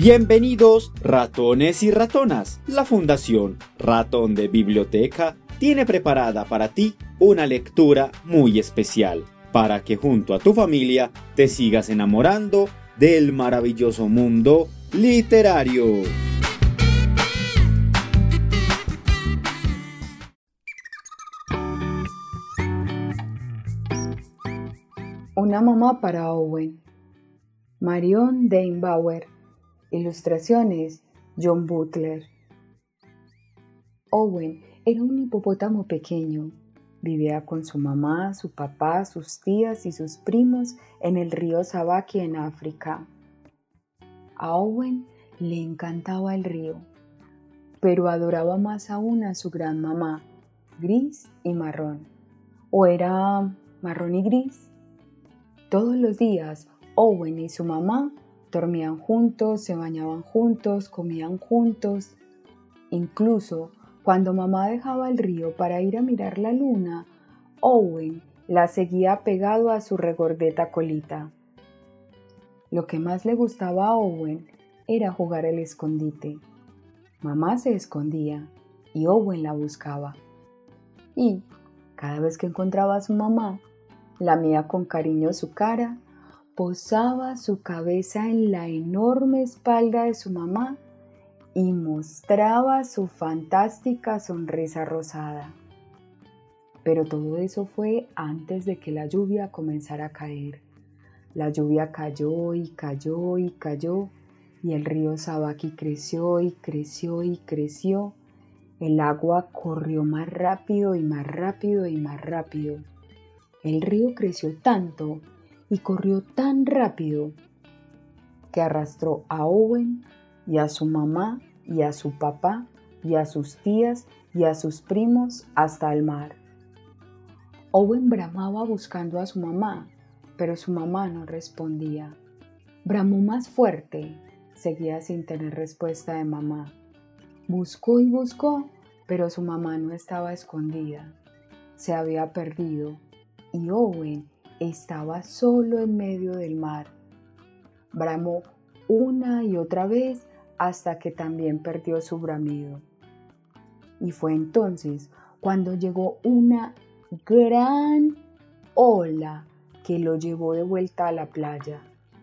Bienvenidos ratones y ratonas. La Fundación Ratón de Biblioteca tiene preparada para ti una lectura muy especial para que junto a tu familia te sigas enamorando del maravilloso mundo literario. Una mamá para Owen. Marion Deinbauer. Ilustraciones John Butler. Owen era un hipopótamo pequeño. Vivía con su mamá, su papá, sus tías y sus primos en el río Sabaki en África. A Owen le encantaba el río, pero adoraba más aún a su gran mamá, gris y marrón. ¿O era marrón y gris? Todos los días, Owen y su mamá dormían juntos, se bañaban juntos, comían juntos. Incluso cuando mamá dejaba el río para ir a mirar la luna, Owen la seguía pegado a su regordeta colita. Lo que más le gustaba a Owen era jugar al escondite. Mamá se escondía y Owen la buscaba. Y cada vez que encontraba a su mamá, lamía con cariño su cara, posaba su cabeza en la enorme espalda de su mamá y mostraba su fantástica sonrisa rosada. Pero todo eso fue antes de que la lluvia comenzara a caer. La lluvia cayó y cayó y cayó, y el río Sabaki creció y creció y creció. El agua corrió más rápido y más rápido y más rápido. El río creció tanto y corrió tan rápido que arrastró a Owen y a su mamá y a su papá y a sus tías y a sus primos hasta el mar. Owen bramaba buscando a su mamá, pero su mamá no respondía. Bramó más fuerte, seguía sin tener respuesta de mamá. Buscó y buscó, pero su mamá no estaba escondida. Se había perdido y Owen estaba solo en medio del mar. Bramó una y otra vez hasta que también perdió su bramido. Y fue entonces cuando llegó una gran ola que lo llevó de vuelta a la playa.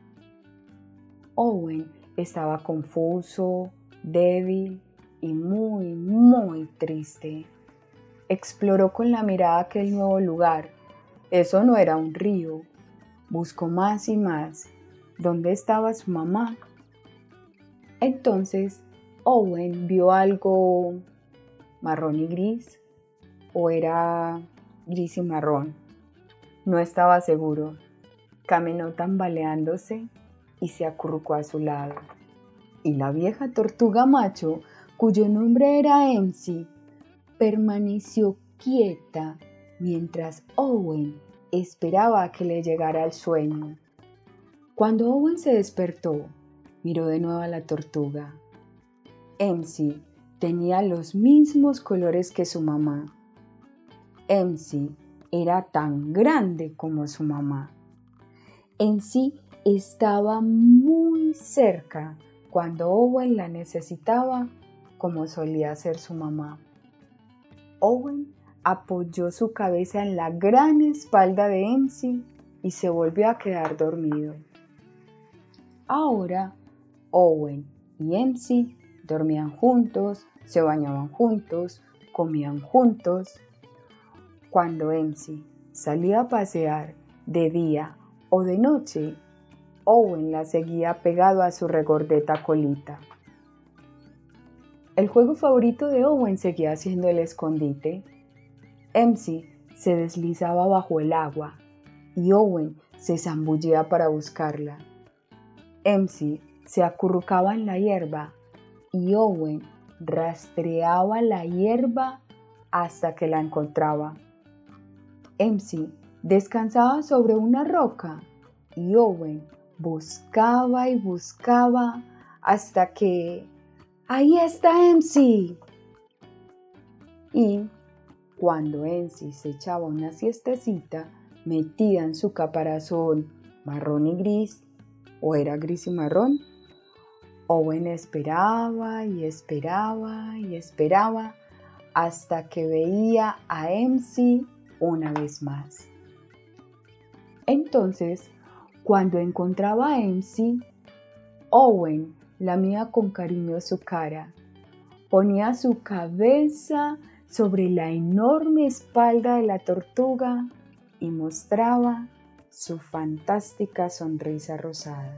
Owen estaba confuso, débil y muy, muy triste. Exploró con la mirada aquel nuevo lugar. Eso no era un río. Buscó más y más. ¿Dónde estaba su mamá? Entonces, Owen vio algo marrón y gris, o era gris y marrón. No estaba seguro. Caminó tambaleándose y se acurrucó a su lado. Y la vieja tortuga macho, cuyo nombre era Emsi, permaneció quieta mientras Owen esperaba a que le llegara el sueño. Cuando Owen se despertó, miró de nuevo a la tortuga. Emsi tenía los mismos colores que su mamá. Emsi era tan grande como su mamá. Emsi estaba muy cerca cuando Owen la necesitaba, como solía ser su mamá. Owen apoyó su cabeza en la gran espalda de Emsi y se volvió a quedar dormido. Ahora, Owen y Emsi dormían juntos, se bañaban juntos, comían juntos. Cuando Emsi salía a pasear de día o de noche, Owen la seguía pegado a su regordeta colita. El juego favorito de Owen seguía siendo el escondite. Emsi se deslizaba bajo el agua y Owen se zambullía para buscarla. Emsi se acurrucaba en la hierba y Owen rastreaba la hierba hasta que la encontraba. Emsi descansaba sobre una roca y Owen buscaba y buscaba hasta que... ¡Ahí está Emsi! Y cuando Emsi se echaba una siestecita metida en su caparazón marrón y gris, o era gris y marrón, Owen esperaba y esperaba y esperaba hasta que veía a MC una vez más. Entonces, cuando encontraba a MC, Owen lamía con cariño su cara, ponía su cabeza sobre la enorme espalda de la tortuga y mostraba su fantástica sonrisa rosada.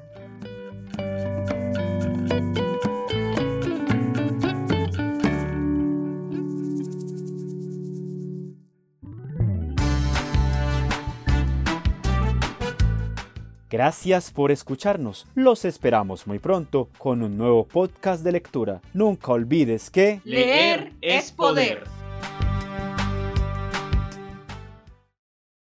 Gracias por escucharnos. Los esperamos muy pronto con un nuevo podcast de lectura. Nunca olvides que leer es poder.